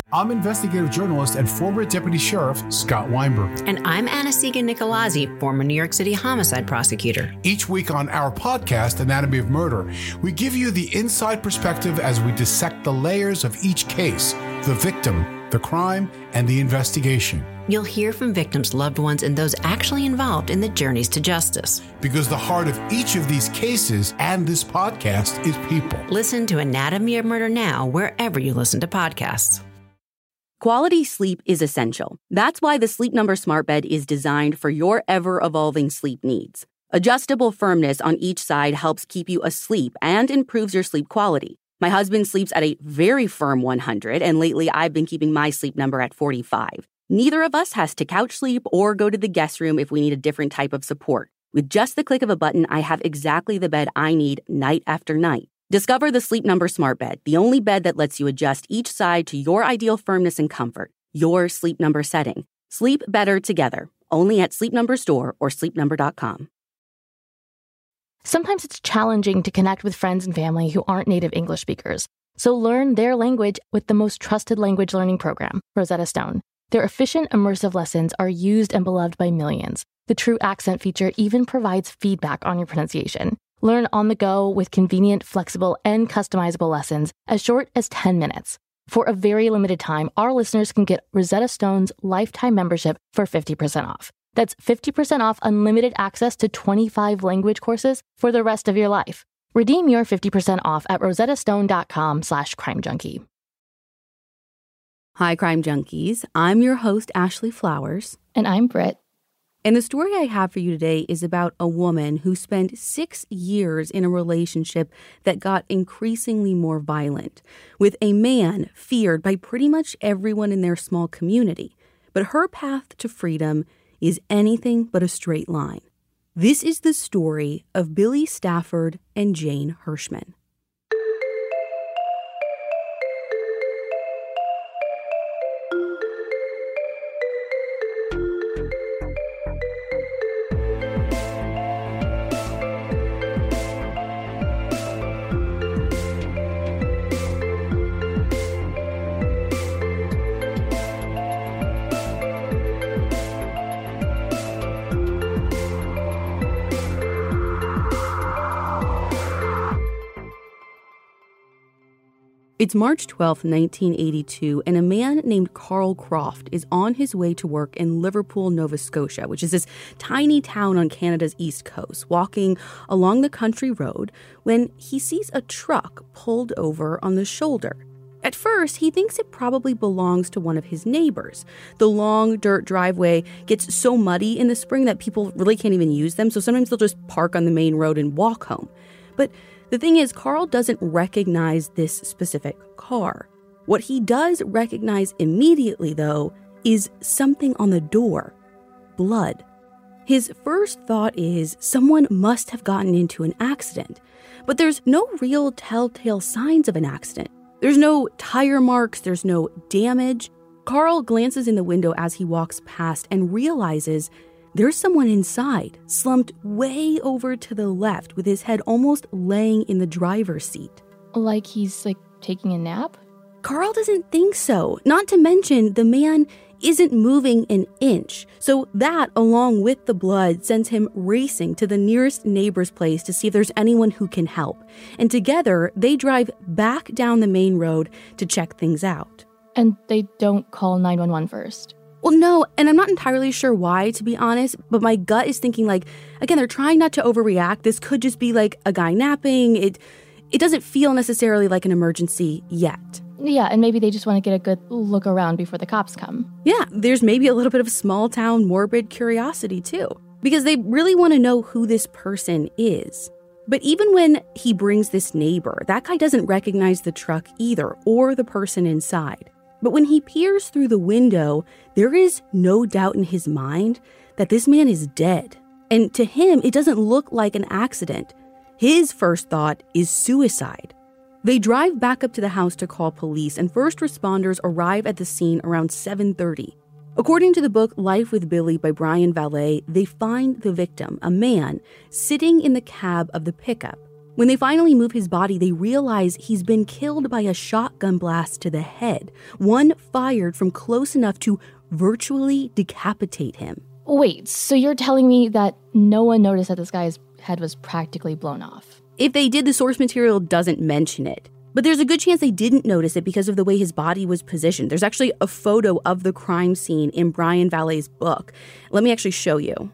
I'm investigative journalist and former deputy sheriff Scott Weinberg. And I'm Anna-Sigga Nicolazzi, former New York City homicide prosecutor. Each week on our podcast, Anatomy of Murder, we give you the inside perspective as we dissect the layers of each case, the victim, the crime, and the investigation. You'll hear from victims' loved ones and those actually involved in the journeys to justice. Because the heart of each of these cases and this podcast is people. Listen to Anatomy of Murder now wherever you listen to podcasts. Quality sleep is essential. That's why the Sleep Number Smart Bed is designed for your ever-evolving sleep needs. Adjustable firmness on each side helps keep you asleep and improves your sleep quality. My husband sleeps at a very firm 100, and lately I've been keeping my sleep number at 45. Neither of us has to couch sleep or go to the guest room if we need a different type of support. With just the click of a button, I have exactly the bed I need night after night. Discover the Sleep Number Smart Bed, the only bed that lets you adjust each side to your ideal firmness and comfort, your Sleep Number setting. Sleep better together, only at Sleep Number store or sleepnumber.com. Sometimes it's challenging to connect with friends and family who aren't native English speakers. So learn their language with the most trusted language learning program, Rosetta Stone. Their efficient, immersive lessons are used and beloved by millions. The True Accent feature even provides feedback on your pronunciation. Learn on the go with convenient, flexible, and customizable lessons as short as 10 minutes. For a very limited time, our listeners can get Rosetta Stone's lifetime membership for 50% off. That's 50% off unlimited access to 25 language courses for the rest of your life. Redeem your 50% off at rosettastone.com/crimejunkie. Hi, Crime Junkies. I'm your host, Ashley Flowers. And I'm Britt. And the story I have for you today is about a woman who spent 6 years in a relationship that got increasingly more violent, with a man feared by pretty much everyone in their small community. But her path to freedom is anything but a straight line. This is the story of Billy Stafford and Jane Hirschman. It's March 12, 1982, and a man named Carl Croft is on his way to work in Liverpool, Nova Scotia, which is this tiny town on Canada's east coast, walking along the country road when he sees a truck pulled over on the shoulder. At first, he thinks it probably belongs to one of his neighbors. The long dirt driveway gets so muddy in the spring that people really can't even use them, so sometimes they'll just park on the main road and walk home. But the thing is, Carl doesn't recognize this specific car. What he does recognize immediately, though, is something on the door. Blood. His first thought is someone must have gotten into an accident. But there's no real telltale signs of an accident. There's no tire marks, there's no damage. Carl glances in the window as he walks past and realizes there's someone inside, slumped way over to the left with his head almost laying in the driver's seat. Like he's, taking a nap? Carl doesn't think so. Not to mention, the man isn't moving an inch. So that, along with the blood, sends him racing to the nearest neighbor's place to see if there's anyone who can help. And together, they drive back down the main road to check things out. And they don't call 911 first? Well, no, and I'm not entirely sure why, to be honest, but my gut is thinking again, they're trying not to overreact. This could just be a guy napping. It doesn't feel necessarily like an emergency yet. Yeah, and maybe they just want to get a good look around before the cops come. Yeah, there's maybe a little bit of small town morbid curiosity too, because they really want to know who this person is. But even when he brings this neighbor, that guy doesn't recognize the truck either, or the person inside. But when he peers through the window, there is no doubt in his mind that this man is dead. And to him, it doesn't look like an accident. His first thought is suicide. They drive back up to the house to call police, and first responders arrive at the scene around 7:30. According to the book Life with Billy by Brian Valet, they find the victim, a man, sitting in the cab of the pickup. When they finally move his body, they realize he's been killed by a shotgun blast to the head, one fired from close enough to virtually decapitate him. Wait, so you're telling me that no one noticed that this guy's head was practically blown off? If they did, the source material doesn't mention it. But there's a good chance they didn't notice it because of the way his body was positioned. There's actually a photo of the crime scene in Brian Vallee's book. Let me actually show you.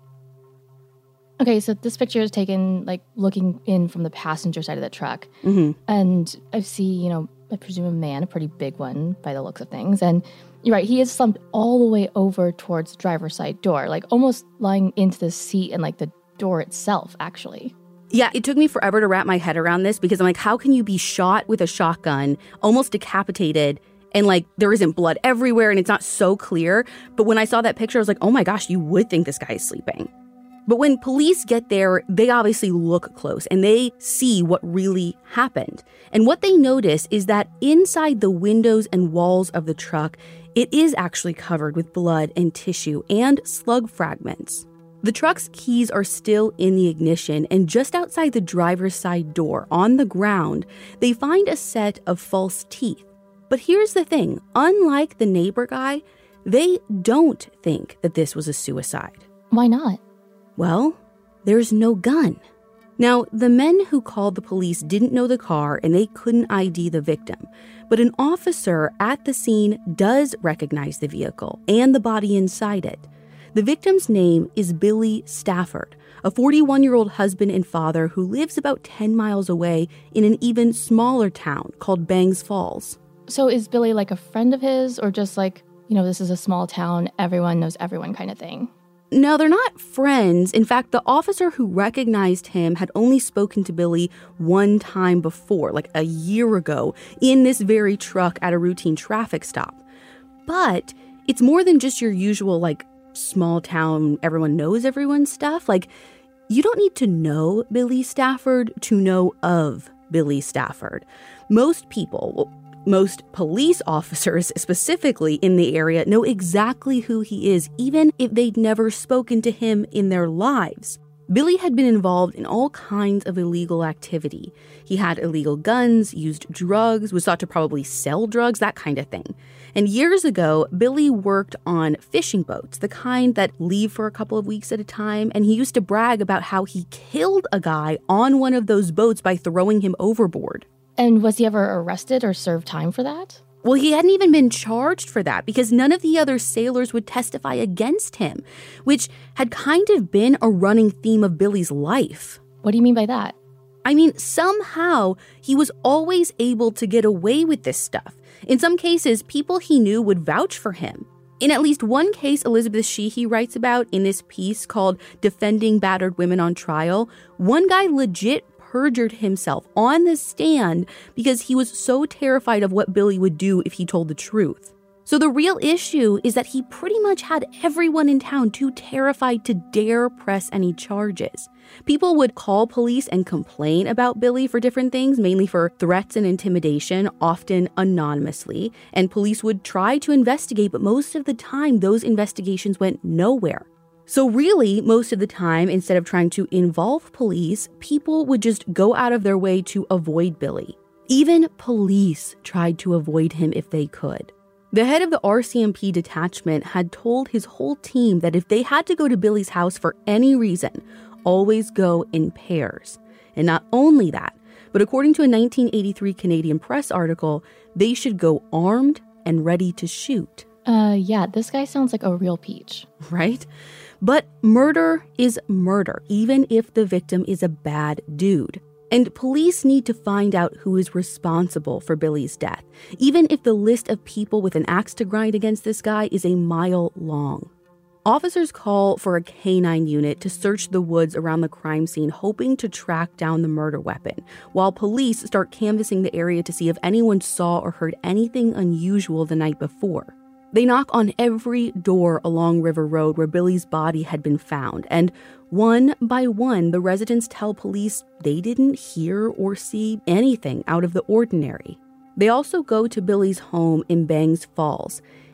Okay, so this picture is taken, looking in from the passenger side of the truck. Mm-hmm. And I see, I presume a man, a pretty big one by the looks of things. And you're right, he is slumped all the way over towards the driver's side door, almost lying into the seat and, the door itself, actually. Yeah, it took me forever to wrap my head around this because I'm like, how can you be shot with a shotgun, almost decapitated, and, there isn't blood everywhere and it's not so clear? But when I saw that picture, I was like, oh my gosh, you would think this guy is sleeping. But when police get there, they obviously look close and they see what really happened. And what they notice is that inside the windows and walls of the truck, it is actually covered with blood and tissue and slug fragments. The truck's keys are still in the ignition, and just outside the driver's side door, on the ground, they find a set of false teeth. But here's the thing, unlike the neighbor guy, they don't think that this was a suicide. Why not? Well, there's no gun. Now, the men who called the police didn't know the car and they couldn't ID the victim. But an officer at the scene does recognize the vehicle and the body inside it. The victim's name is Billy Stafford, a 41-year-old husband and father who lives about 10 miles away in an even smaller town called Bangs Falls. So is Billy a friend of his, or just this is a small town, everyone knows everyone kind of thing? No, they're not friends. In fact, the officer who recognized him had only spoken to Billy one time before, a year ago, in this very truck at a routine traffic stop. But it's more than just your usual, small town, everyone knows everyone stuff. You don't need to know Billy Stafford to know of Billy Stafford. Most people, most police officers specifically in the area, know exactly who he is, even if they'd never spoken to him in their lives. Billy had been involved in all kinds of illegal activity. He had illegal guns, used drugs, was thought to probably sell drugs, that kind of thing. And years ago, Billy worked on fishing boats, the kind that leave for a couple of weeks at a time, and he used to brag about how he killed a guy on one of those boats by throwing him overboard. And was he ever arrested or served time for that? Well, he hadn't even been charged for that because none of the other sailors would testify against him, which had kind of been a running theme of Billy's life. What do you mean by that? I mean, somehow he was always able to get away with this stuff. In some cases, people he knew would vouch for him. In at least one case Elizabeth Sheehy writes about in this piece called Defending Battered Women on Trial, one guy legit perjured himself on the stand because he was so terrified of what Billy would do if he told the truth. So the real issue is that he pretty much had everyone in town too terrified to dare press any charges. People would call police and complain about Billy for different things, mainly for threats and intimidation, often anonymously, and police would try to investigate, but most of the time those investigations went nowhere. So really, most of the time, instead of trying to involve police, people would just go out of their way to avoid Billy. Even police tried to avoid him if they could. The head of the RCMP detachment had told his whole team that if they had to go to Billy's house for any reason, always go in pairs. And not only that, but according to a 1983 Canadian Press article, they should go armed and ready to shoot. Yeah, this guy sounds like a real peach. Right? But murder is murder, even if the victim is a bad dude. And police need to find out who is responsible for Billy's death, even if the list of people with an axe to grind against this guy is a mile long. Officers call for a K-9 unit to search the woods around the crime scene, hoping to track down the murder weapon, while police start canvassing the area to see if anyone saw or heard anything unusual the night before. They knock on every door along River Road where Billy's body had been found, and one by one, the residents tell police they didn't hear or see anything out of the ordinary. They also go to Billy's home in Bangs Falls,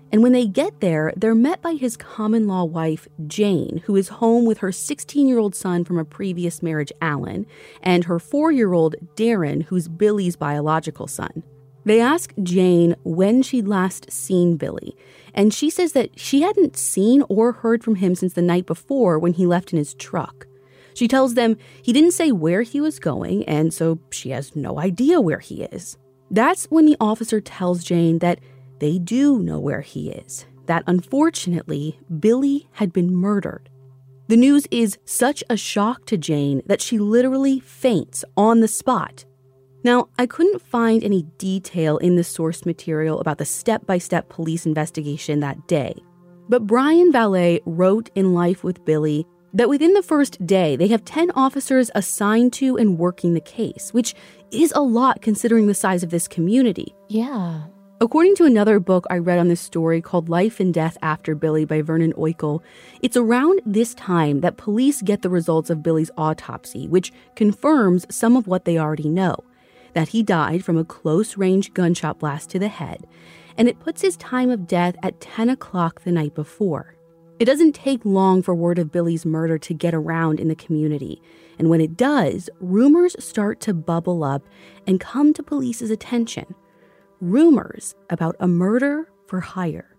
And when they get there, they're met by his common-law wife, Jane, who is home with her 16-year-old son from a previous marriage, Alan, and her 4-year-old, Darren, who's Billy's biological son. They ask Jane when she'd last seen Billy, and she says that she hadn't seen or heard from him since the night before when he left in his truck. She tells them he didn't say where he was going, and so she has no idea where he is. That's when the officer tells Jane that they do know where he is, that unfortunately, Billy had been murdered. The news is such a shock to Jane that she literally faints on the spot. Now, I couldn't find any detail in the source material about the step-by-step police investigation that day, but Brian Valet wrote in Life with Billy that within the first day, they have 10 officers assigned to and working the case, which is a lot considering the size of this community. Yeah. According to another book I read on this story called Life and Death After Billy by Vernon Oikel, it's around this time that police get the results of Billy's autopsy, which confirms some of what they already know, that he died from a close-range gunshot blast to the head, and it puts his time of death at 10 o'clock the night before. It doesn't take long for word of Billy's murder to get around in the community, and when it does, rumors start to bubble up and come to police's attention. Rumors about a murder for hire.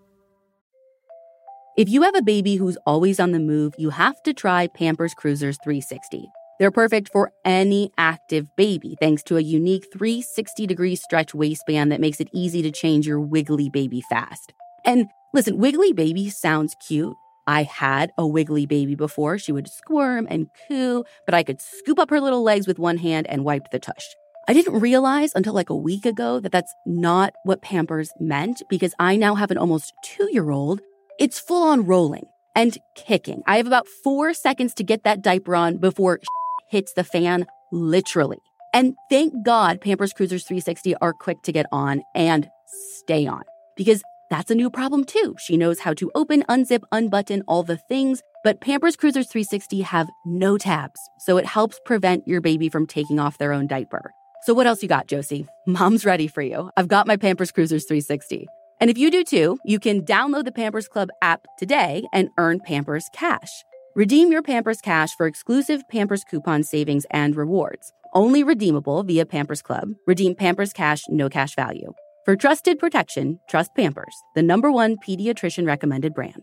If you have a baby who's always on the move, you have to try Pampers Cruisers 360. They're perfect for any active baby thanks to a unique 360-degree stretch waistband that makes it easy to change your wiggly baby fast. And listen, wiggly baby sounds cute. I had a wiggly baby before. She would squirm and coo, but I could scoop up her little legs with one hand and wipe the tush. I didn't realize until like a week ago that that's not what Pampers meant because I now have an almost 2-year-old. It's full on rolling and kicking. I have about 4 seconds to get that diaper on before hits the fan, literally. And thank God Pampers Cruisers 360 are quick to get on and stay on because that's a new problem too. She knows how to open, unzip, unbutton, all the things, but Pampers Cruisers 360 have no tabs, so it helps prevent your baby from taking off their own diaper. So what else you got, Josie? Mom's ready for you. I've got my Pampers Cruisers 360. And if you do too, you can download the Pampers Club app today and earn Pampers Cash. Redeem your Pampers Cash for exclusive Pampers coupon savings and rewards. Only redeemable via Pampers Club. Redeem Pampers Cash, no cash value. For trusted protection, trust Pampers, the #1 pediatrician recommended brand.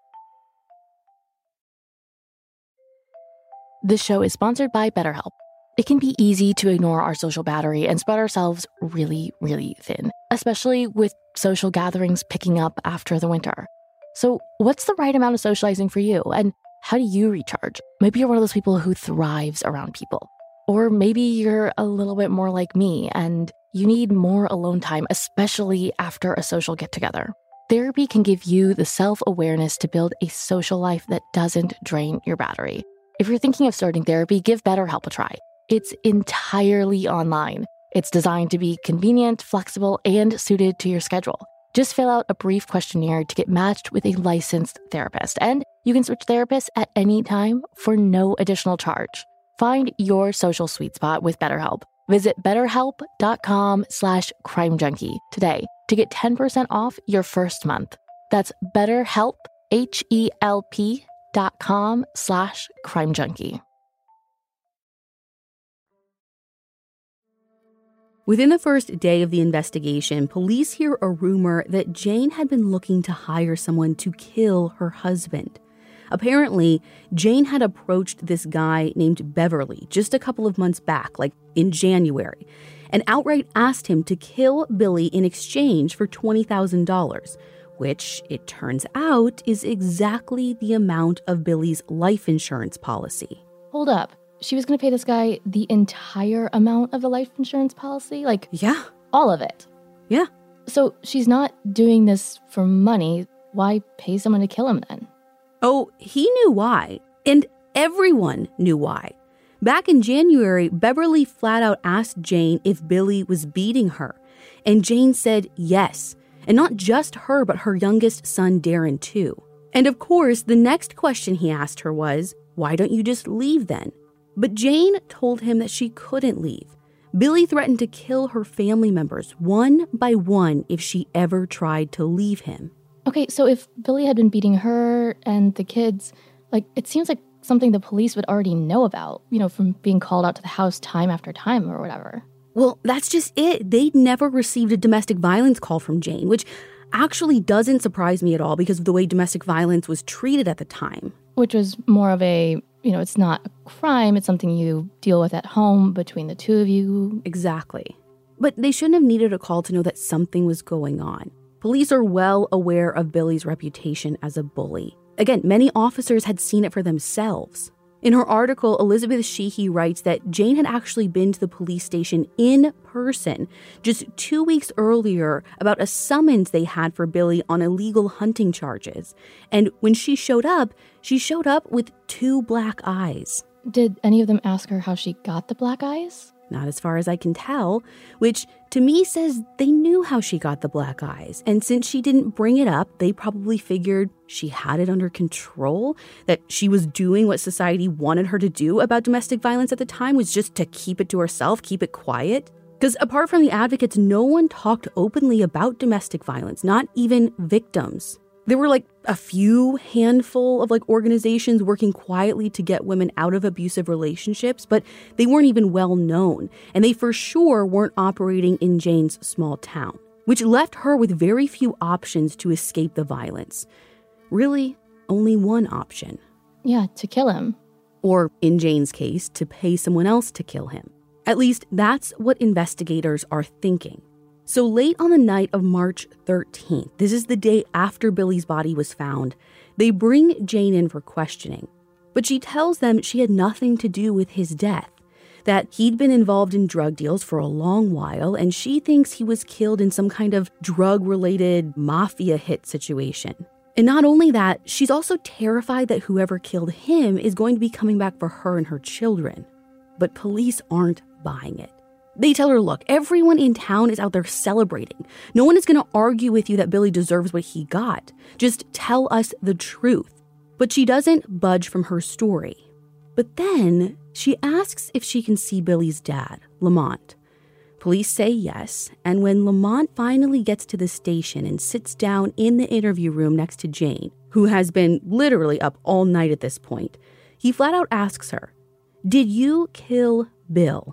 This show is sponsored by BetterHelp. It can be easy to ignore our social battery and spread ourselves really, really thin, especially with social gatherings picking up after the winter. So what's the right amount of socializing for you? And how do you recharge? Maybe you're one of those people who thrives around people. Or maybe you're a little bit more like me and you need more alone time, especially after a social get-together. Therapy can give you the self-awareness to build a social life that doesn't drain your battery. If you're thinking of starting therapy, give BetterHelp a try. It's entirely online. It's designed to be convenient, flexible, and suited to your schedule. Just fill out a brief questionnaire to get matched with a licensed therapist, and you can switch therapists at any time for no additional charge. Find your social sweet spot with BetterHelp. Visit BetterHelp.com/CrimeJunkie today to get 10% off your first month. That's BetterHelp, HELP.com/CrimeJunkie. Within the first day of the investigation, police hear a rumor that Jane had been looking to hire someone to kill her husband. Apparently, Jane had approached this guy named Beverly just a couple of months back, like in January, and outright asked him to kill Billy in exchange for $20,000, which, it turns out, is exactly the amount of Billy's life insurance policy. Hold up. She was going to pay this guy the entire amount of the life insurance policy? Yeah. All of it? Yeah. So she's not doing this for money. Why pay someone to kill him then? Oh, he knew why. And everyone knew why. Back in January, Beverly flat out asked Jane if Billy was beating her. And Jane said yes. And not just her, but her youngest son, Darren, too. And of course, the next question he asked her was, why don't you just leave then? But Jane told him that she couldn't leave. Billy threatened to kill her family members one by one if she ever tried to leave him. Okay, so if Billy had been beating her and the kids, it seems like something the police would already know about, from being called out to the house time after time or whatever. Well, that's just it. They'd never received a domestic violence call from Jane, which actually doesn't surprise me at all because of the way domestic violence was treated at the time. Which was more of a, it's not a crime, it's something you deal with at home between the two of you. Exactly. But they shouldn't have needed a call to know that something was going on. Police are well aware of Billy's reputation as a bully. Again, many officers had seen it for themselves. In her article, Elizabeth Sheehy writes that Jane had actually been to the police station in person just 2 weeks earlier about a summons they had for Billy on illegal hunting charges. And when she showed up with 2 black eyes. Did any of them ask her how she got the black eyes? Not as far as I can tell, which to me says they knew how she got the black eyes. And since she didn't bring it up, they probably figured she had it under control, that she was doing what society wanted her to do about domestic violence at the time, was just to keep it to herself, keep it quiet. Because apart from the advocates, no one talked openly about domestic violence, not even victims. There were a few handful of organizations working quietly to get women out of abusive relationships, but they weren't even well known, and they for sure weren't operating in Jane's small town, which left her with very few options to escape the violence. Really, only one option. Yeah, to kill him. Or, in Jane's case, to pay someone else to kill him. At least that's what investigators are thinking. So late on the night of March 13th, this is the day after Billy's body was found, they bring Jane in for questioning. But she tells them she had nothing to do with his death, that he'd been involved in drug deals for a long while, and she thinks he was killed in some kind of drug-related mafia hit situation. And not only that, she's also terrified that whoever killed him is going to be coming back for her and her children. But police aren't buying it. They tell her, look, everyone in town is out there celebrating. No one is going to argue with you that Billy deserves what he got. Just tell us the truth. But she doesn't budge from her story. But then she asks if she can see Billy's dad, Lamont. Police say yes, and when Lamont finally gets to the station and sits down in the interview room next to Jane, who has been literally up all night at this point, he flat out asks her, "Did you kill Bill?"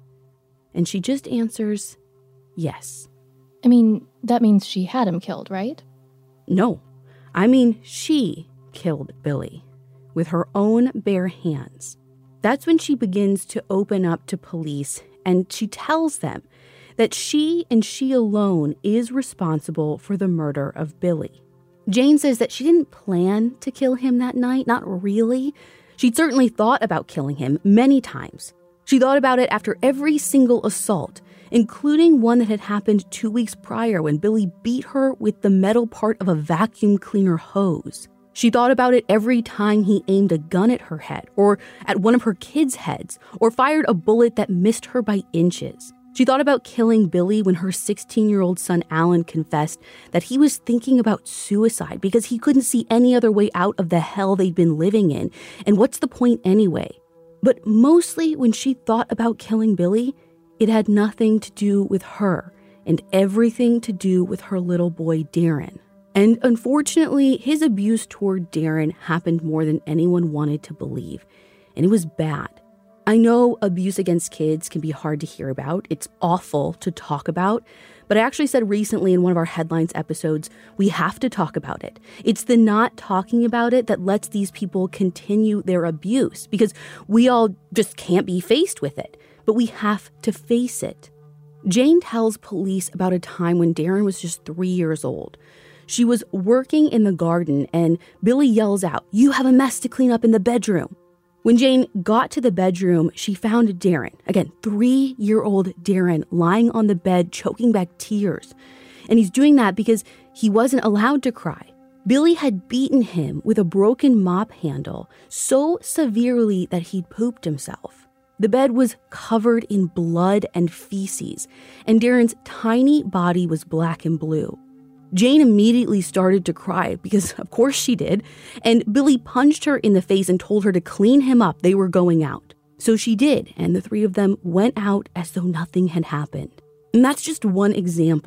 And she just answers, yes. I mean, that means she had him killed, right? No. I mean, she killed Billy with her own bare hands. That's when she begins to open up to police, and she tells them that she and she alone is responsible for the murder of Billy. Jane says that she didn't plan to kill him that night, not really. She'd certainly thought about killing him many times. She thought about it after every single assault, including one that had happened 2 weeks prior when Billy beat her with the metal part of a vacuum cleaner hose. She thought about it every time he aimed a gun at her head, or at one of her kids' heads, or fired a bullet that missed her by inches. She thought about killing Billy when her 16-year-old son Alan confessed that he was thinking about suicide because he couldn't see any other way out of the hell they'd been living in, and what's the point anyway? But mostly when she thought about killing Billy, it had nothing to do with her and everything to do with her little boy, Darren. And unfortunately, his abuse toward Darren happened more than anyone wanted to believe, and it was bad. I know abuse against kids can be hard to hear about. It's awful to talk about. But I actually said recently in one of our Headlines episodes, we have to talk about it. It's the not talking about it that lets these people continue their abuse, because we all just can't be faced with it. But we have to face it. Jane tells police about a time when Darren was just 3 years old. She was working in the garden and Billy yells out, "You have a mess to clean up in the bedroom." When Jane got to the bedroom, she found Darren, again, 3-year-old Darren, lying on the bed, choking back tears. And he's doing that because he wasn't allowed to cry. Billy had beaten him with a broken mop handle so severely that he'd pooped himself. The bed was covered in blood and feces, and Darren's tiny body was black and blue. Jane immediately started to cry because, of course she did, and Billy punched her in the face and told her to clean him up. They were going out. So she did, and the three of them went out as though nothing had happened. And that's just one example.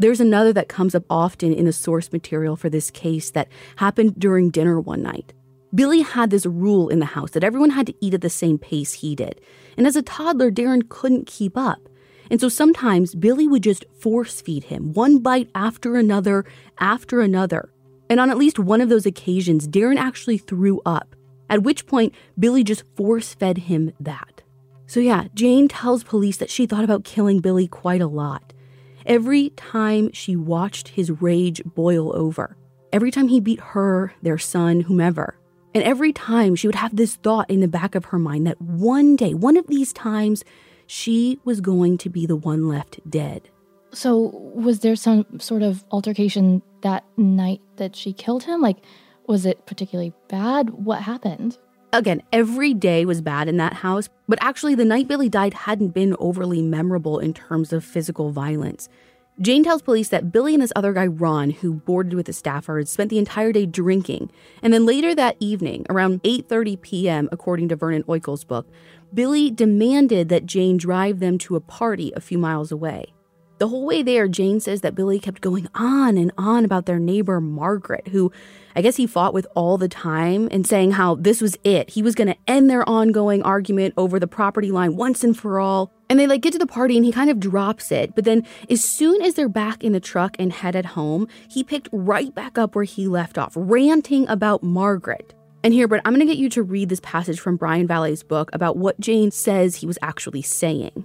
There's another that comes up often in the source material for this case that happened during dinner one night. Billy had this rule in the house that everyone had to eat at the same pace he did. And as a toddler, Darren couldn't keep up. And so sometimes Billy would just force feed him one bite after another. And on at least one of those occasions, Darren actually threw up, at which point Billy just force-fed him that. So yeah, Jane tells police that she thought about killing Billy quite a lot. Every time she watched his rage boil over, every time he beat her, their son, whomever, and every time she would have this thought in the back of her mind that one day, one of these times, she was going to be the one left dead. So was there some sort of altercation that night that she killed him? Like, was it particularly bad? What happened? Again, every day was bad in that house, but actually the night Billy died hadn't been overly memorable in terms of physical violence. Jane tells police that Billy and this other guy, Ron, who boarded with the Staffords, spent the entire day drinking. And then later that evening, around 8:30 p.m., according to Vernon Oikel's book, Billy demanded that Jane drive them to a party a few miles away. The whole way there, Jane says that Billy kept going on and on about their neighbor, Margaret, who I guess he fought with all the time, and saying how this was it. He was going to end their ongoing argument over the property line once and for all. And they get to the party and he kind of drops it. But then as soon as they're back in the truck and headed home, he picked right back up where he left off, ranting about Margaret. And here, Brett, I'm going to get you to read this passage from Brian Vallee's book about what Jane says he was actually saying.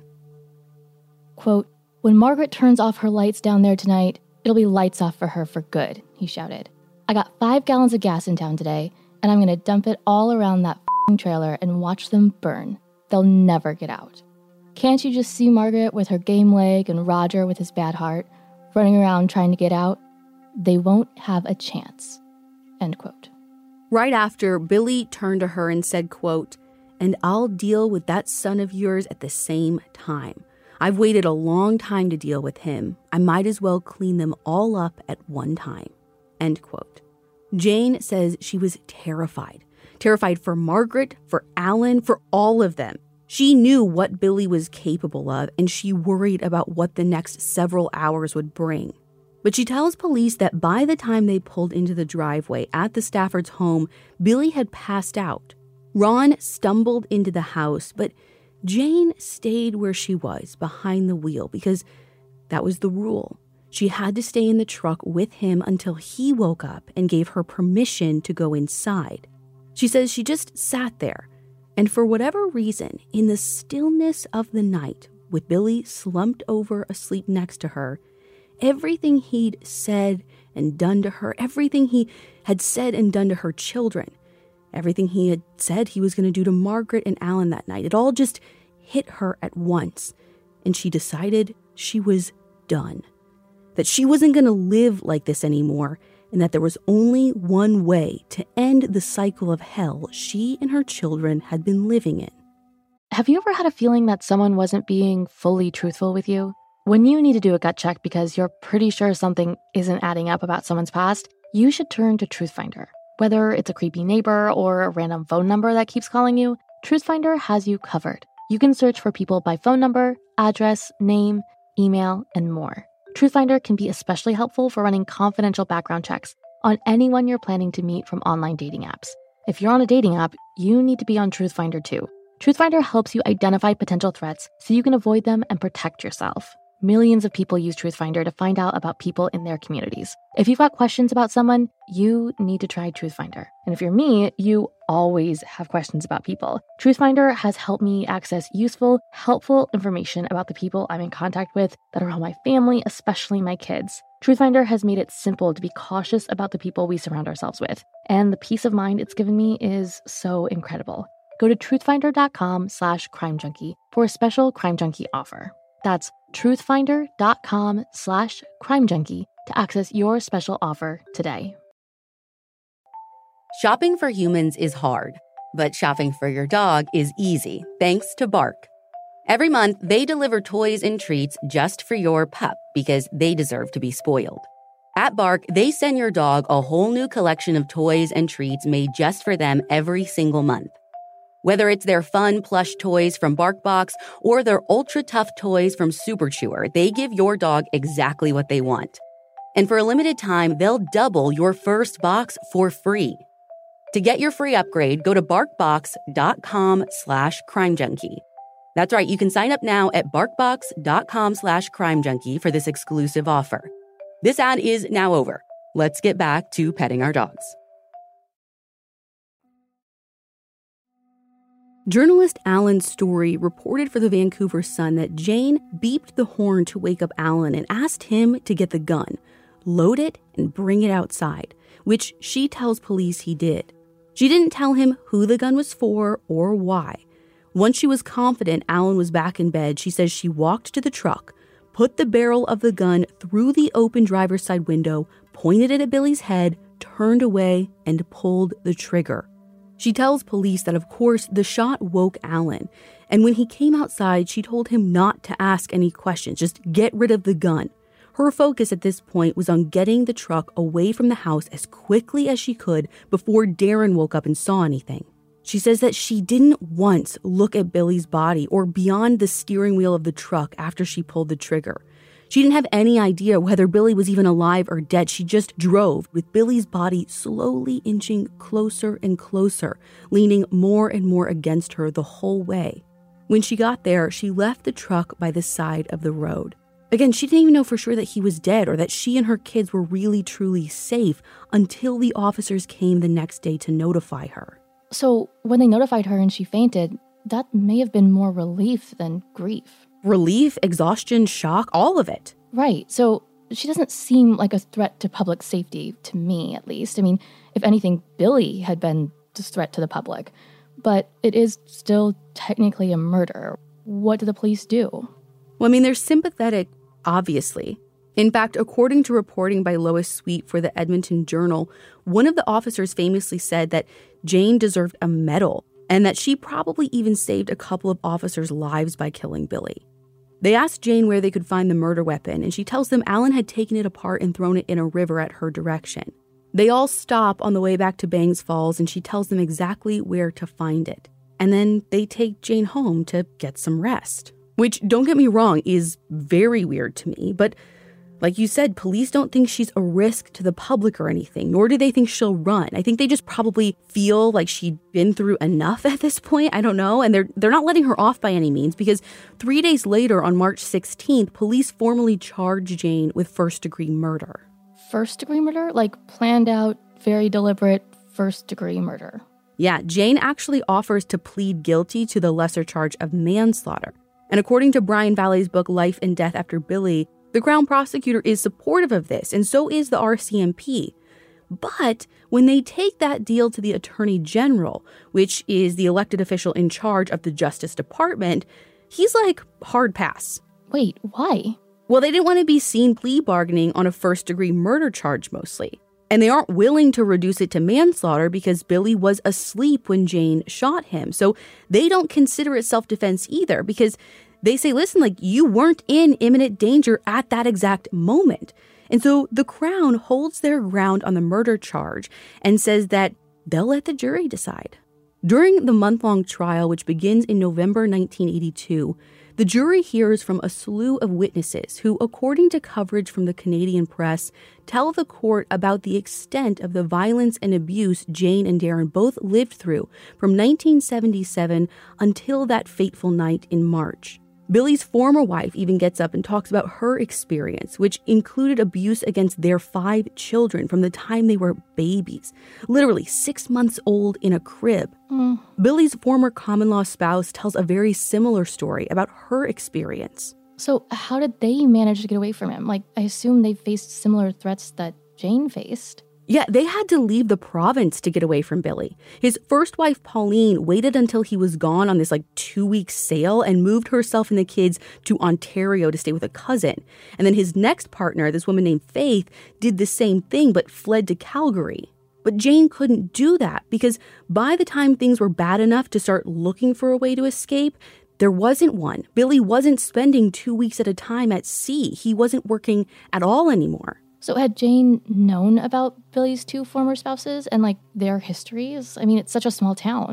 Quote, "When Margaret turns off her lights down there tonight, it'll be lights off for her for good," he shouted. "I got 5 gallons of gas in town today, and I'm going to dump it all around that trailer and watch them burn. They'll never get out. Can't you just see Margaret with her game leg and Roger with his bad heart running around trying to get out? They won't have a chance." End quote. Right after, Billy turned to her and said, quote, "And I'll deal with that son of yours at the same time. I've waited a long time to deal with him. I might as well clean them all up at one time." End quote. Jane says she was terrified. Terrified for Margaret, for Alan, for all of them. She knew what Billy was capable of, and she worried about what the next several hours would bring. But she tells police that by the time they pulled into the driveway at the Stafford's home, Billy had passed out. Ron stumbled into the house, but Jane stayed where she was, behind the wheel, because that was the rule. She had to stay in the truck with him until he woke up and gave her permission to go inside. She says she just sat there, and for whatever reason, in the stillness of the night, with Billy slumped over asleep next to her, everything he'd said and done to her, everything he had said and done to her children, everything he had said he was going to do to Margaret and Alan that night, it all just hit her at once. And she decided she was done. That she wasn't going to live like this anymore, and that there was only one way to end the cycle of hell she and her children had been living in. Have you ever had a feeling that someone wasn't being fully truthful with you? When you need to do a gut check because you're pretty sure something isn't adding up about someone's past, you should turn to Truthfinder. Whether it's a creepy neighbor or a random phone number that keeps calling you, Truthfinder has you covered. You can search for people by phone number, address, name, email, and more. Truthfinder can be especially helpful for running confidential background checks on anyone you're planning to meet from online dating apps. If you're on a dating app, you need to be on Truthfinder too. Truthfinder helps you identify potential threats so you can avoid them and protect yourself. Millions of people use Truthfinder to find out about people in their communities. If you've got questions about someone, you need to try Truthfinder. And if you're me, you always have questions about people. Truthfinder has helped me access useful, helpful information about the people I'm in contact with that are all my family, especially my kids. Truthfinder has made it simple to be cautious about the people we surround ourselves with. And the peace of mind it's given me is so incredible. Go to truthfinder.com/crimejunkie for a special Crime Junkie offer. That's truthfinder.com/crimejunkie to access your special offer today. Shopping for humans is hard, but shopping for your dog is easy, thanks to Bark. Every month, they deliver toys and treats just for your pup because they deserve to be spoiled. At Bark, they send your dog a whole new collection of toys and treats made just for them every single month. Whether it's their fun plush toys from BarkBox or their ultra tough toys from Super Chewer, they give your dog exactly what they want. And for a limited time, they'll double your first box for free. To get your free upgrade, go to BarkBox.com/CrimeJunkie. That's right, you can sign up now at BarkBox.com/CrimeJunkie for this exclusive offer. This ad is now over. Let's get back to petting our dogs. Journalist Alan Story reported for the Vancouver Sun that Jane beeped the horn to wake up Alan and asked him to get the gun, load it, and bring it outside, which she tells police he did. She didn't tell him who the gun was for or why. Once she was confident Alan was back in bed, she says she walked to the truck, put the barrel of the gun through the open driver's side window, pointed it at Billy's head, turned away, and pulled the trigger. She tells police that, of course, the shot woke Alan, and when he came outside, she told him not to ask any questions, just get rid of the gun. Her focus at this point was on getting the truck away from the house as quickly as she could before Darren woke up and saw anything. She says that she didn't once look at Billy's body or beyond the steering wheel of the truck after she pulled the trigger. She didn't have any idea whether Billy was even alive or dead. She just drove with Billy's body slowly inching closer and closer, leaning more and more against her the whole way. When she got there, she left the truck by the side of the road. Again, she didn't even know for sure that he was dead or that she and her kids were really, truly safe until the officers came the next day to notify her. So when they notified her and she fainted, that may have been more relief than grief. Relief, exhaustion, shock, all of it. Right. So she doesn't seem like a threat to public safety, to me at least. I mean, if anything, Billy had been a threat to the public. But it is still technically a murder. What do the police do? Well, I mean, they're sympathetic, obviously. In fact, according to reporting by Lois Sweet for the Edmonton Journal, one of the officers famously said that Jane deserved a medal and that she probably even saved a couple of officers' lives by killing Billy. They asked Jane where they could find the murder weapon, and she tells them Alan had taken it apart and thrown it in a river at her direction. They all stop on the way back to Bangs Falls, and she tells them exactly where to find it. And then they take Jane home to get some rest. Which, don't get me wrong, is very weird to me, but like you said, police don't think she's a risk to the public or anything, nor do they think she'll run. I think they just probably feel like she'd been through enough at this point. I don't know. And they're not letting her off by any means, because 3 days later, on March 16th, police formally charged Jane with first-degree murder. First-degree murder? Like planned out, very deliberate first-degree murder? Yeah, Jane actually offers to plead guilty to the lesser charge of manslaughter. And according to Brian Vallee's book, Life and Death After Billy, the Crown prosecutor is supportive of this, and so is the RCMP. But when they take that deal to the Attorney General, which is the elected official in charge of the Justice Department, he's like, hard pass. Wait, why? Well, they didn't want to be seen plea bargaining on a first-degree murder charge mostly. And they aren't willing to reduce it to manslaughter because Billy was asleep when Jane shot him. So they don't consider it self-defense either, because they say, listen, like, you weren't in imminent danger at that exact moment. And so the Crown holds their ground on the murder charge and says that they'll let the jury decide. During the month-long trial, which begins in November 1982, the jury hears from a slew of witnesses who, according to coverage from the Canadian press, tell the court about the extent of the violence and abuse Jane and Darren both lived through from 1977 until that fateful night in March. Billy's former wife even gets up and talks about her experience, which included abuse against their 5 children from the time they were babies, literally 6 months old in a crib. Billy's former common-law spouse tells a very similar story about her experience. So how did they manage to get away from him? Like, I assume they faced similar threats that Jane faced. Yeah, they had to leave the province to get away from Billy. His first wife, Pauline, waited until he was gone on this 2-week sail and moved herself and the kids to Ontario to stay with a cousin. And then his next partner, this woman named Faith, did the same thing but fled to Calgary. But Jane couldn't do that because by the time things were bad enough to start looking for a way to escape, there wasn't one. Billy wasn't spending 2 weeks at a time at sea. He wasn't working at all anymore. So had Jane known about Billy's 2 former spouses and, their histories? I mean, it's such a small town.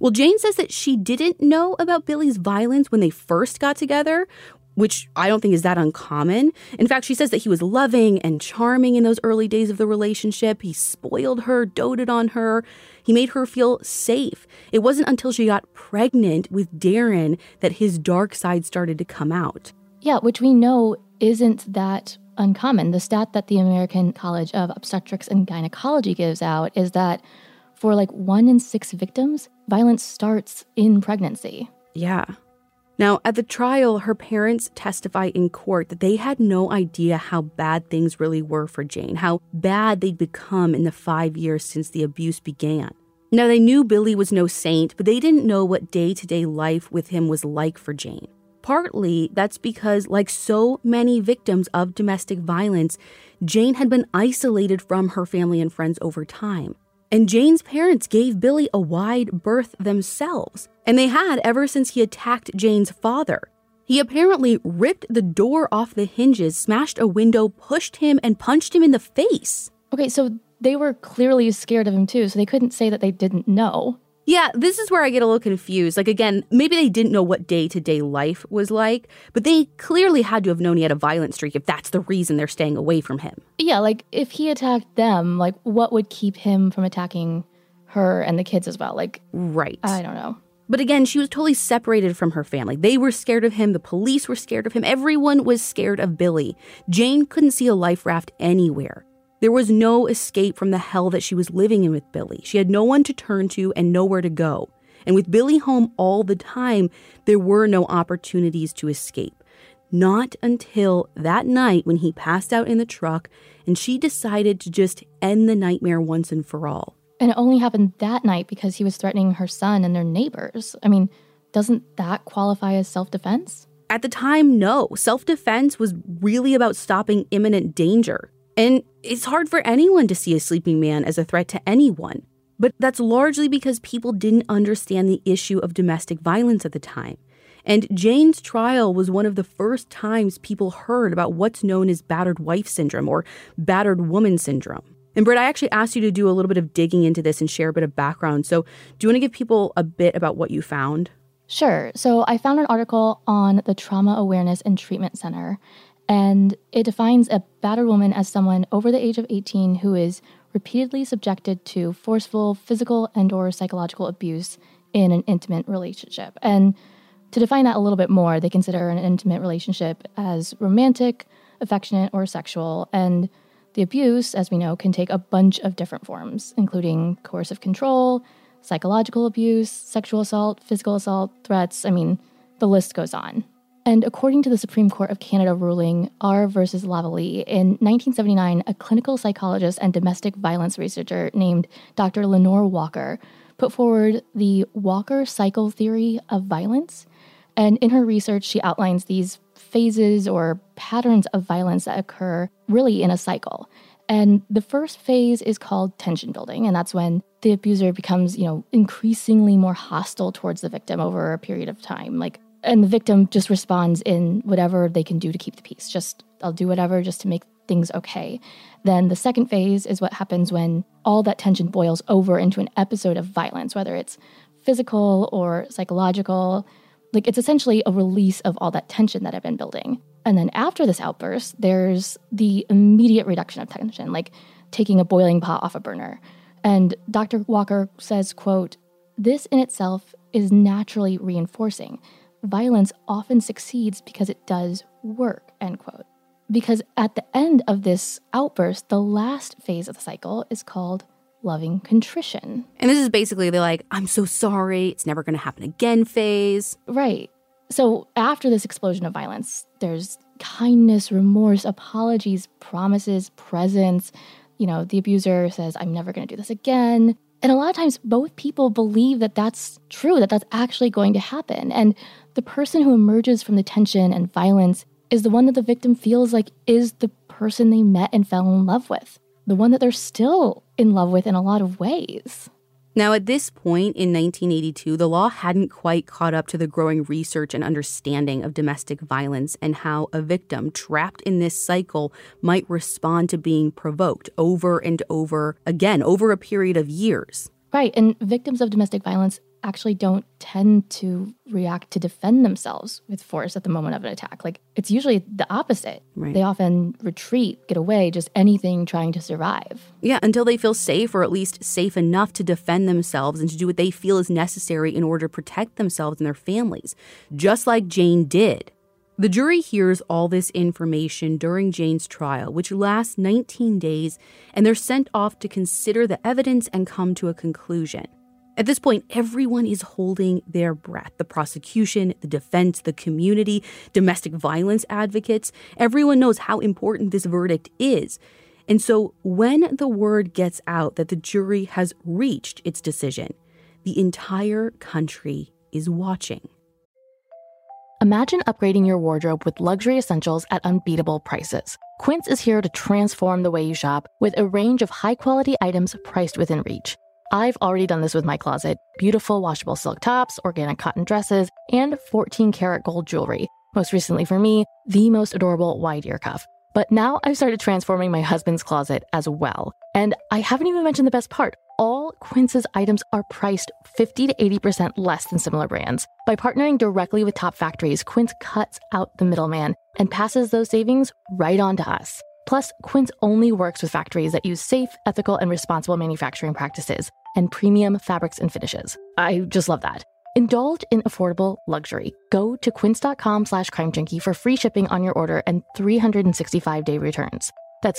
Well, Jane says that she didn't know about Billy's violence when they first got together, which I don't think is that uncommon. In fact, she says that he was loving and charming in those early days of the relationship. He spoiled her, doted on her. He made her feel safe. It wasn't until she got pregnant with Darren that his dark side started to come out. Yeah, which we know isn't that uncommon. The stat that the American College of Obstetrics and Gynecology gives out is that for 1 in 6 victims, violence starts in pregnancy. Yeah. Now, at the trial, her parents testify in court that they had no idea how bad things really were for Jane, how bad they'd become in the 5 years since the abuse began. Now, they knew Billy was no saint, but they didn't know what day-to-day life with him was like for Jane. Partly, that's because, like so many victims of domestic violence, Jane had been isolated from her family and friends over time. And Jane's parents gave Billy a wide berth themselves, and they had ever since he attacked Jane's father. He apparently ripped the door off the hinges, smashed a window, pushed him, and punched him in the face. Okay, so they were clearly scared of him too, so they couldn't say that they didn't know. Yeah, this is where I get a little confused. Again, maybe they didn't know what day-to-day life was like, but they clearly had to have known he had a violent streak if that's the reason they're staying away from him. Yeah, if he attacked them, what would keep him from attacking her and the kids as well? Right. I don't know. But again, she was totally separated from her family. They were scared of him. The police were scared of him. Everyone was scared of Billy. Jane couldn't see a life raft anywhere. There was no escape from the hell that she was living in with Billy. She had no one to turn to and nowhere to go. And with Billy home all the time, there were no opportunities to escape. Not until that night when he passed out in the truck and she decided to just end the nightmare once and for all. And it only happened that night because he was threatening her son and their neighbors. I mean, doesn't that qualify as self-defense? At the time, no. Self-defense was really about stopping imminent danger. And it's hard for anyone to see a sleeping man as a threat to anyone. But that's largely because people didn't understand the issue of domestic violence at the time. And Jane's trial was one of the first times people heard about what's known as battered wife syndrome or battered woman syndrome. And Britt, I actually asked you to do a little bit of digging into this and share a bit of background. So do you want to give people a bit about what you found? Sure. So I found an article on the Trauma Awareness and Treatment Center, and it defines a battered woman as someone over the age of 18 who is repeatedly subjected to forceful physical and or psychological abuse in an intimate relationship. And to define that a little bit more, they consider an intimate relationship as romantic, affectionate, or sexual. And the abuse, as we know, can take a bunch of different forms, including coercive control, psychological abuse, sexual assault, physical assault, threats. I mean, the list goes on. And according to the Supreme Court of Canada ruling R versus Lavallee, in 1979, a clinical psychologist and domestic violence researcher named Dr. Lenore Walker put forward the Walker cycle theory of violence. And in her research, she outlines these phases or patterns of violence that occur really in a cycle. And the first phase is called tension building, and that's when the abuser becomes, increasingly more hostile towards the victim over a period of time. And the victim just responds in whatever they can do to keep the peace. I'll do whatever just to make things okay. Then the second phase is what happens when all that tension boils over into an episode of violence, whether it's physical or psychological. It's essentially a release of all that tension that had been building. And then after this outburst, there's the immediate reduction of tension, like taking a boiling pot off a burner. And Dr. Walker says, quote, "This in itself is naturally reinforcing. Violence often succeeds because it does work," end quote. Because at the end of this outburst, the last phase of the cycle is called loving contrition. And this is basically the I'm so sorry, it's never going to happen again phase. Right. So after this explosion of violence, there's kindness, remorse, apologies, promises, presence. The abuser says, "I'm never going to do this again." And a lot of times, both people believe that that's true, that that's actually going to happen. And the person who emerges from the tension and violence is the one that the victim feels like is the person they met and fell in love with, the one that they're still in love with in a lot of ways. Now, at this point in 1982, the law hadn't quite caught up to the growing research and understanding of domestic violence and how a victim trapped in this cycle might respond to being provoked over and over again over a period of years. Right, and victims of domestic violence actually don't tend to react to defend themselves with force at the moment of an attack. Like, it's usually the opposite. Right. They often retreat, get away, just anything trying to survive. Yeah, until they feel safe, or at least safe enough to defend themselves and to do what they feel is necessary in order to protect themselves and their families, just like Jane did. The jury hears all this information during Jane's trial, which lasts 19 days, and they're sent off to consider the evidence and come to a conclusion. At this point, everyone is holding their breath. The prosecution, the defense, the community, domestic violence advocates, everyone knows how important this verdict is. And so when the word gets out that the jury has reached its decision, the entire country is watching. Imagine upgrading your wardrobe with luxury essentials at unbeatable prices. Quince is here to transform the way you shop with a range of high-quality items priced within reach. I've already done this with my closet. Beautiful washable silk tops, organic cotton dresses, and 14-karat gold jewelry. Most recently for me, the most adorable wide ear cuff. But now I've started transforming my husband's closet as well. And I haven't even mentioned the best part. All Quince's items are priced 50 to 80% less than similar brands. By partnering directly with top factories, Quince cuts out the middleman and passes those savings right on to us. Plus, Quince only works with factories that use safe, ethical, and responsible manufacturing practices and premium fabrics and finishes. I just love that. Indulge in affordable luxury. Go to quince.com/crimejunkie for free shipping on your order and 365-day returns. That's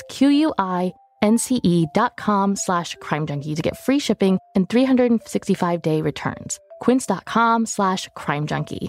QUINCE.com/crimejunkie to get free shipping and 365-day returns. Quince.com/crimejunkie.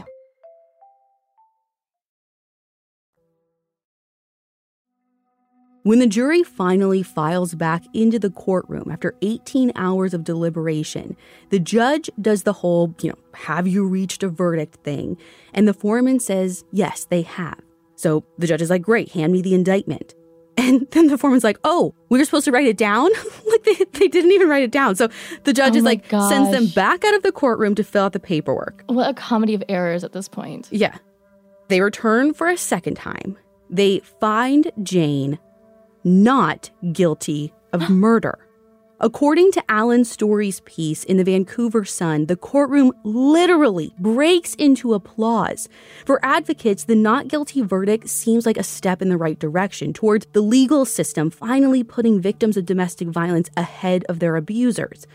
When the jury finally files back into the courtroom after 18 hours of deliberation, the judge does the whole, have you reached a verdict thing? And the foreman says, yes, they have. So the judge is like, great, hand me the indictment. And then the foreman's like, oh, we were supposed to write it down? Like they didn't even write it down. So the judge sends them back out of the courtroom to fill out the paperwork. What a comedy of errors at this point. Yeah. They return for a second time. They find Jane not guilty of murder. According to Alan Story's piece in the Vancouver Sun, the courtroom literally breaks into applause. For advocates, the not guilty verdict seems like a step in the right direction towards the legal system finally putting victims of domestic violence ahead of their abusers.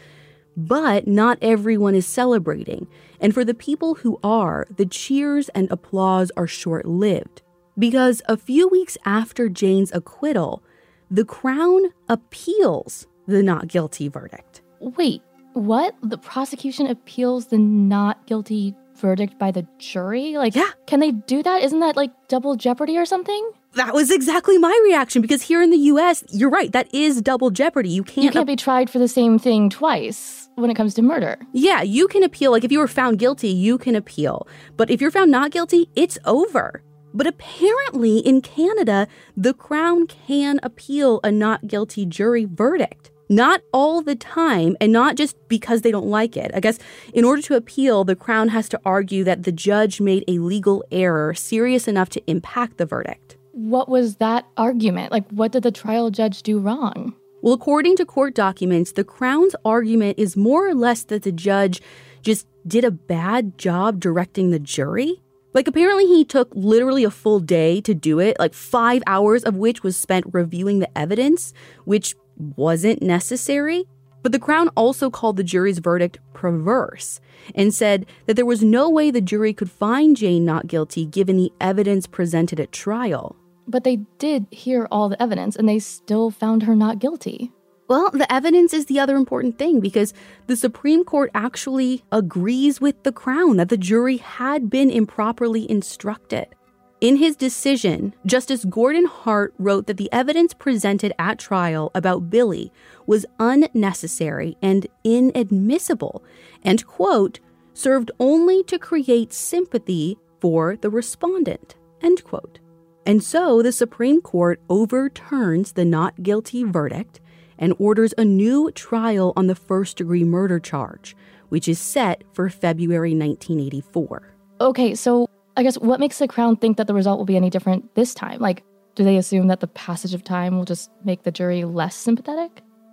But not everyone is celebrating. And for the people who are, the cheers and applause are short-lived. Because a few weeks after Jane's acquittal, the Crown appeals the not guilty verdict. Wait, what? The prosecution appeals the not guilty verdict by the jury? Yeah. Can they do that? Isn't that like double jeopardy or something? That was exactly my reaction, because here in the U.S., you're right, that is double jeopardy. You can't be tried for the same thing twice when it comes to murder. Yeah, you can appeal. Like if you were found guilty, you can appeal. But if you're found not guilty, it's over. But apparently in Canada, the Crown can appeal a not guilty jury verdict. Not all the time, and not just because they don't like it. I guess in order to appeal, the Crown has to argue that the judge made a legal error serious enough to impact the verdict. What was that argument? Like, what did the trial judge do wrong? Well, according to court documents, the Crown's argument is more or less that the judge just did a bad job directing the jury. Like, apparently he took literally a full day to do it, like 5 hours of which was spent reviewing the evidence, which wasn't necessary. But the Crown also called the jury's verdict perverse and said that there was no way the jury could find Jane not guilty given the evidence presented at trial. But they did hear all the evidence and they still found her not guilty. Well, the evidence is the other important thing, because the Supreme Court actually agrees with the Crown that the jury had been improperly instructed. In his decision, Justice Gordon Hart wrote that the evidence presented at trial about Billy was unnecessary and inadmissible and, quote, served only to create sympathy for the respondent, end quote. And so the Supreme Court overturns the not guilty verdict and orders a new trial on the first-degree murder charge, which is set for February 1984. Okay, so I guess what makes the Crown think that the result will be any different this time? Like, do they assume that the passage of time will just make the jury less sympathetic?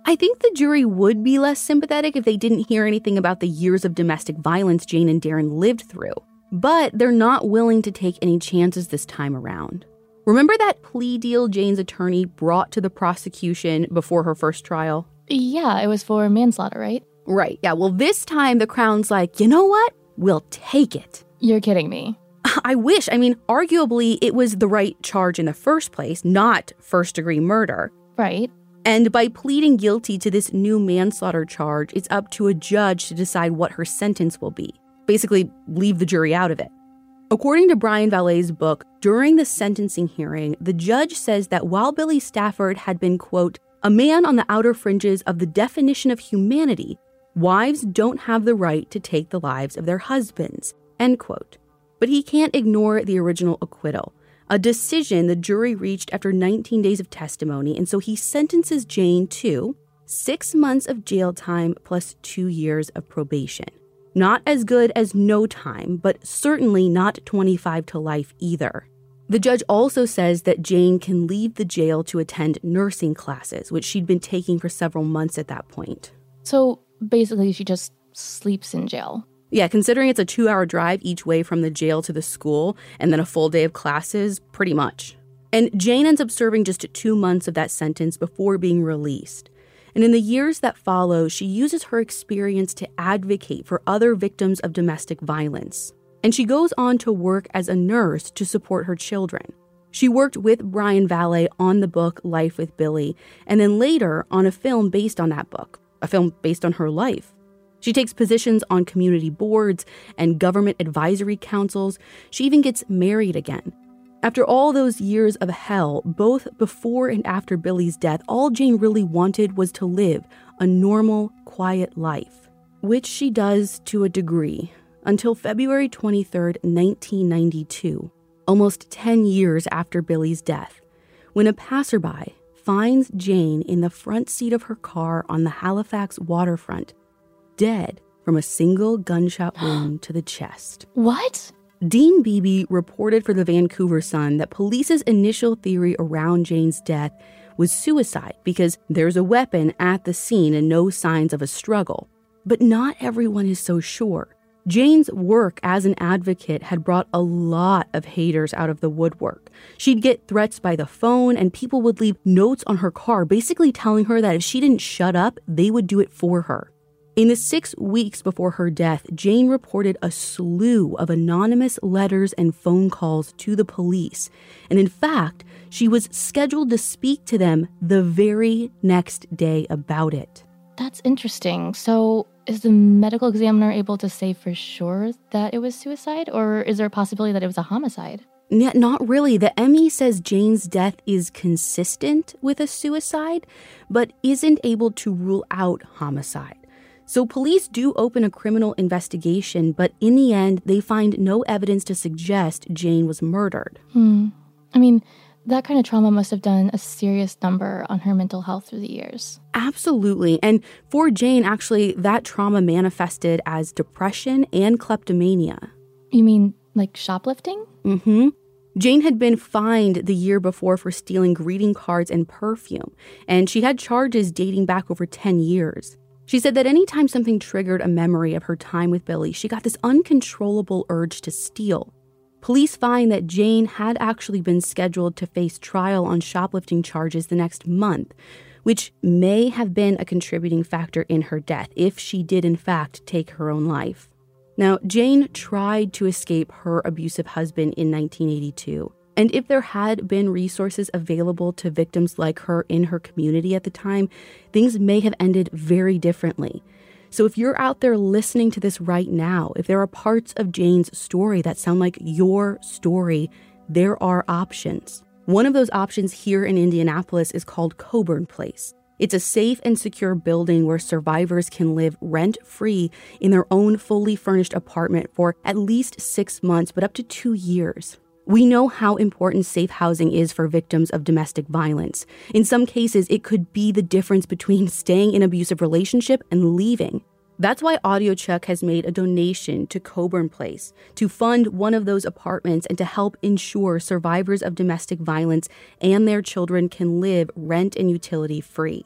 I think the jury would be less sympathetic if they didn't hear anything about the years of domestic violence Jane and Darren lived through. But they're not willing to take any chances this time around. Remember that plea deal Jane's attorney brought to the prosecution before her first trial? Yeah, it was for manslaughter, right? Right, yeah. Well, this time the Crown's like, you know what? We'll take it. You're kidding me. I wish. I mean, arguably, it was the right charge in the first place, not first-degree murder. Right. And by pleading guilty to this new manslaughter charge, it's up to a judge to decide what her sentence will be. Basically, leave the jury out of it. According to Brian Vallee's book, during the sentencing hearing, the judge says that while Billy Stafford had been, quote, a man on the outer fringes of the definition of humanity, wives don't have the right to take the lives of their husbands, end quote. But he can't ignore the original acquittal, a decision the jury reached after 19 days of testimony, and so he sentences Jane to 6 months of jail time plus 2 years of probation. Not as good as no time, but certainly not 25 to life either. The judge also says that Jane can leave the jail to attend nursing classes, which she'd been taking for several months at that point. So basically she just sleeps in jail. Yeah, considering it's a 2-hour drive each way from the jail to the school and then a full day of classes, pretty much. And Jane ends up serving just 2 months of that sentence before being released. And in the years that follow, she uses her experience to advocate for other victims of domestic violence. And she goes on to work as a nurse to support her children. She worked with Brian Vallee on the book Life with Billy, and then later on a film based on that book, a film based on her life. She takes positions on community boards and government advisory councils. She even gets married again. After all those years of hell, both before and after Billy's death, all Jane really wanted was to live a normal, quiet life, which she does to a degree, until February 23rd, 1992, almost 10 years after Billy's death, when a passerby finds Jane in the front seat of her car on the Halifax waterfront, dead from a single gunshot wound to the chest. What? Dean Beebe reported for the Vancouver Sun that police's initial theory around Jane's death was suicide because there's a weapon at the scene and no signs of a struggle. But not everyone is so sure. Jane's work as an advocate had brought a lot of haters out of the woodwork. She'd get threats by the phone, and people would leave notes on her car basically telling her that if she didn't shut up, they would do it for her. In the 6 weeks before her death, Jane reported a slew of anonymous letters and phone calls to the police. And in fact, she was scheduled to speak to them the very next day about it. That's interesting. So is the medical examiner able to say for sure that it was suicide, or is there a possibility that it was a homicide? Not really. The ME says Jane's death is consistent with a suicide, but isn't able to rule out homicide. So police do open a criminal investigation, but in the end, they find no evidence to suggest Jane was murdered. I mean, that kind of trauma must have done a serious number on her mental health through the years. Absolutely. And for Jane, actually, that trauma manifested as depression and kleptomania. You mean like shoplifting? Mm-hmm. Jane had been fined the year before for stealing greeting cards and perfume, and she had charges dating back over 10 years. She said that anytime something triggered a memory of her time with Billy, she got this uncontrollable urge to steal. Police find that Jane had actually been scheduled to face trial on shoplifting charges the next month, which may have been a contributing factor in her death if she did in fact take her own life. Now, Jane tried to escape her abusive husband in 1982. And if there had been resources available to victims like her in her community at the time, things may have ended very differently. So if you're out there listening to this right now, if there are parts of Jane's story that sound like your story, there are options. One of those options here in Indianapolis is called Coburn Place. It's a safe and secure building where survivors can live rent-free in their own fully furnished apartment for at least 6 months, but up to 2 years. We know how important safe housing is for victims of domestic violence. In some cases, it could be the difference between staying in an abusive relationship and leaving. That's why AudioChuck has made a donation to Coburn Place to fund one of those apartments and to help ensure survivors of domestic violence and their children can live rent and utility free.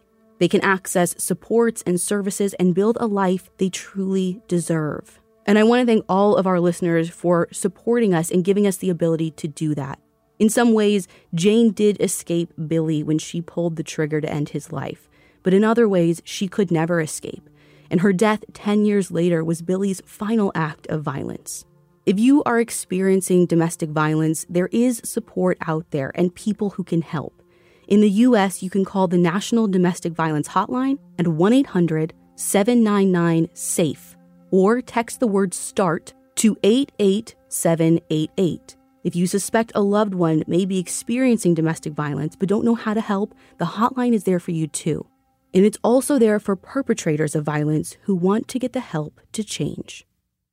They can access supports and services and build a life they truly deserve. And I want to thank all of our listeners for supporting us and giving us the ability to do that. In some ways, Jane did escape Billy when she pulled the trigger to end his life. But in other ways, she could never escape. And her death 10 years later was Billy's final act of violence. If you are experiencing domestic violence, there is support out there and people who can help. In the U.S., you can call the National Domestic Violence Hotline at 1-800-799-SAFE or text the word START to 88788. If you suspect a loved one may be experiencing domestic violence but don't know how to help, the hotline is there for you too. And it's also there for perpetrators of violence who want to get the help to change.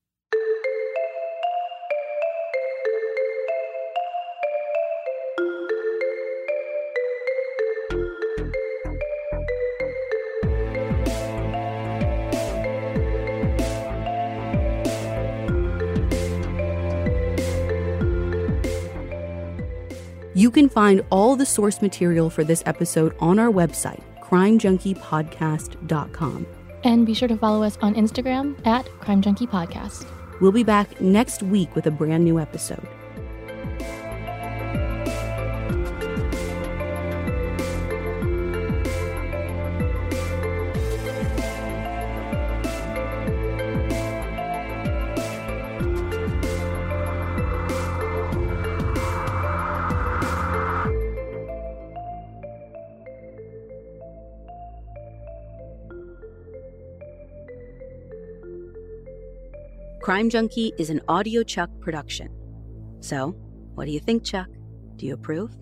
You can find all the source material for this episode on our website, crimejunkiepodcast.com. And be sure to follow us on Instagram at Crime Junkie Podcast. We'll be back next week with a brand new episode. Crime Junkie is an Audio Chuck production. So, what do you think, Chuck? Do you approve?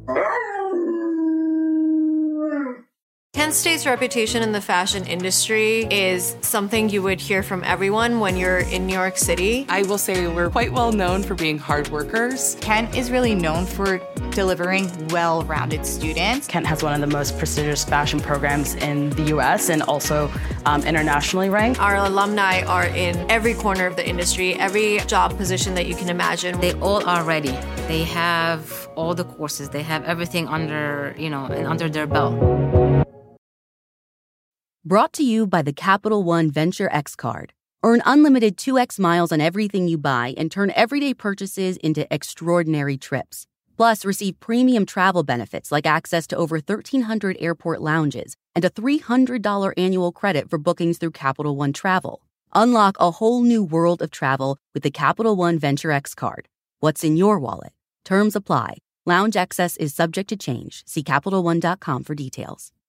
Kent State's reputation in the fashion industry is something you would hear from everyone when you're in New York City. I will say we're quite well known for being hard workers. Kent is really known for delivering well-rounded students. Kent has one of the most prestigious fashion programs in the U.S. and also internationally ranked. Our alumni are in every corner of the industry, every job position that you can imagine. They all are ready. They have all the courses. They have everything under their belt. Brought to you by the Capital One Venture X card. Earn unlimited 2x miles on everything you buy and turn everyday purchases into extraordinary trips. Plus, receive premium travel benefits like access to over 1,300 airport lounges and a $300 annual credit for bookings through Capital One Travel. Unlock a whole new world of travel with the Capital One Venture X card. What's in your wallet? Terms apply. Lounge access is subject to change. See CapitalOne.com for details.